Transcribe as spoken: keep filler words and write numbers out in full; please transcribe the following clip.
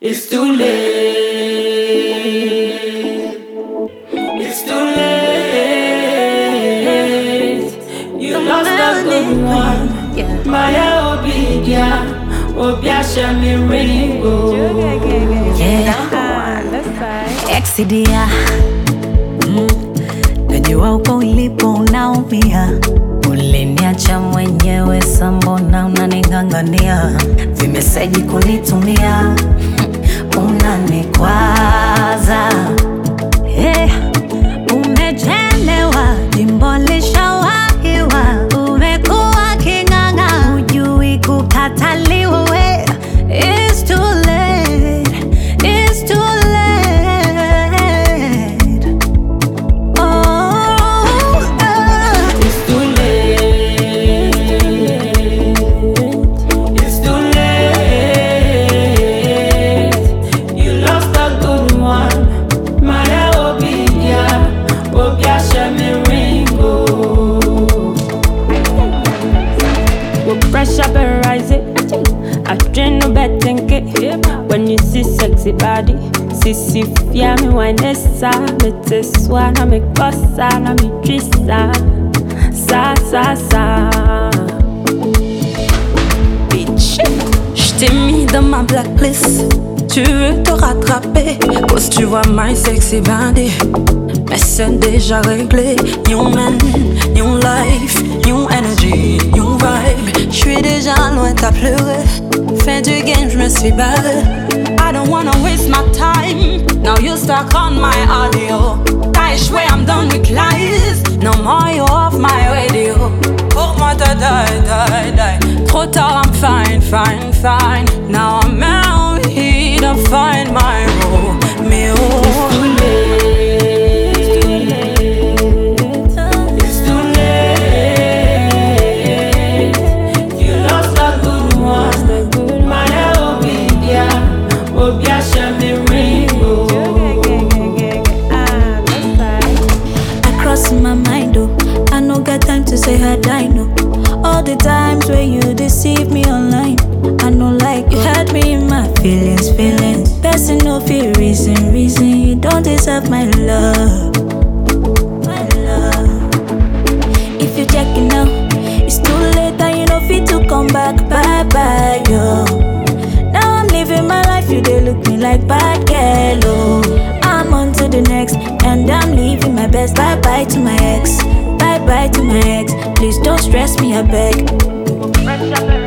It's too late. It's too late. You lost a good one. Maya Obidia, Obia Shami Ringo. Yeah, Exidia. Najua uko ulipo unaumia, uliniacha mwenyewe sambona unaning'ang'ania, vimeseji kunitumia unanikwaza. Hey, umechelewa, jimbo lishawahiwa, umekuwa king'ang'a, hujui kukataliwa we. It's too late, it's too late. Pressure be rising, I train no betting it. When you see sexy body, sissy fia me wanessa, me te swana me kosa na me trista, sa sa sa. Bitch, j't'ai mis dans ma blacklist. Tu veux te rattraper, cause tu vois my sexy body. Mais c'est déjà réglé. New man, new life, new energy, new vibe. J'suis déjà loin, t'as pleuré. Fin du game, j'me suis barré. I don't wanna waste my time. Now you stuck on my audio. I swear I'm done with lies. No more you off my radio. Oh moi t'as die, die, die. Trop tard, I'm fine, fine, fine. Now I'm out here to find my role. Me oh. My mind, oh, I no got time to say how I know. All the times when you deceive me online, I know like you had me in my feelings, feelings. Person no feel reason, reason you don't deserve my love, my love. If you check it now, it's too late and you know fit to come back, bye bye yo. Now I'm living my life, you they look me like bad girl, oh. I'm on to the next, and I'm living my best. Bye bye to my ex, bye bye to my ex. Please don't stress me, I beg.